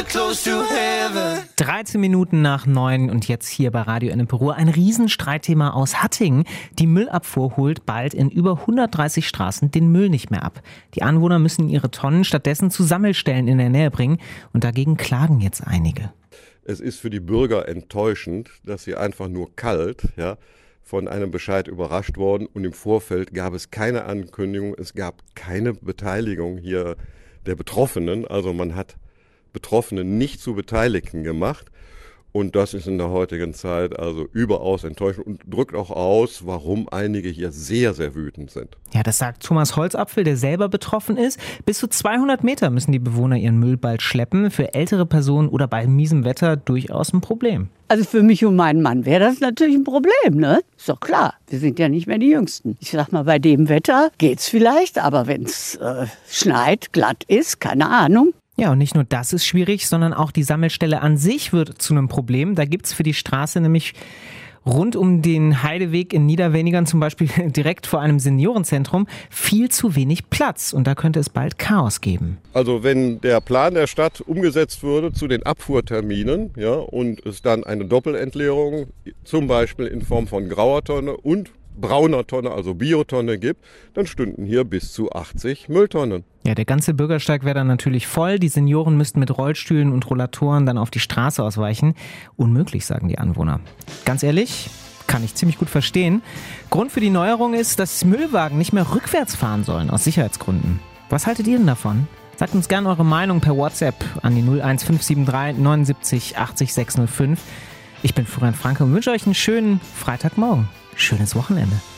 close to heaven. 13 Minuten nach 9 und jetzt hier bei Radio Ennepe Ruhr ein Riesenstreitthema aus Hattingen. Die Müllabfuhr holt bald in über 130 Straßen den Müll nicht mehr ab. Die Anwohner müssen ihre Tonnen stattdessen zu Sammelstellen in der Nähe bringen und dagegen klagen jetzt einige. Es ist für die Bürger enttäuschend, dass sie einfach nur kalt, von einem Bescheid überrascht worden und im Vorfeld gab es keine Ankündigung, es gab keine Beteiligung hier der Betroffenen. Also man hat Betroffene nicht zu Beteiligten gemacht und das ist in der heutigen Zeit also überaus enttäuschend und drückt auch aus, warum einige hier sehr, sehr wütend sind. Ja, das sagt Thomas Holzapfel, der selber betroffen ist. Bis zu 200 Meter müssen die Bewohner ihren Müll bald schleppen. Für ältere Personen oder bei miesem Wetter durchaus ein Problem. Also für mich und meinen Mann wäre das natürlich ein Problem, ne? Ist doch klar, wir sind ja nicht mehr die Jüngsten. Ich sag mal, bei dem Wetter geht's vielleicht, aber wenn's schneit, glatt ist, keine Ahnung. Ja, und nicht nur das ist schwierig, sondern auch die Sammelstelle an sich wird zu einem Problem. Da gibt's für die Straße nämlich rund um den Heideweg in Niederwenigern zum Beispiel direkt vor einem Seniorenzentrum viel zu wenig Platz. Und da könnte es bald Chaos geben. Also wenn der Plan der Stadt umgesetzt würde zu den Abfuhrterminen und es dann eine Doppelentleerung zum Beispiel in Form von grauer Tonne und brauner Tonne, also Biotonne gibt, dann stünden hier bis zu 80 Mülltonnen. Ja, der ganze Bürgersteig wäre dann natürlich voll. Die Senioren müssten mit Rollstühlen und Rollatoren dann auf die Straße ausweichen. Unmöglich, sagen die Anwohner. Ganz ehrlich, kann ich ziemlich gut verstehen. Grund für die Neuerung ist, dass Müllwagen nicht mehr rückwärts fahren sollen, aus Sicherheitsgründen. Was haltet ihr denn davon? Sagt uns gerne eure Meinung per WhatsApp an die 01573 79 80 605. Ich bin Florian Franke und wünsche euch einen schönen Freitagmorgen. Schönes Wochenende.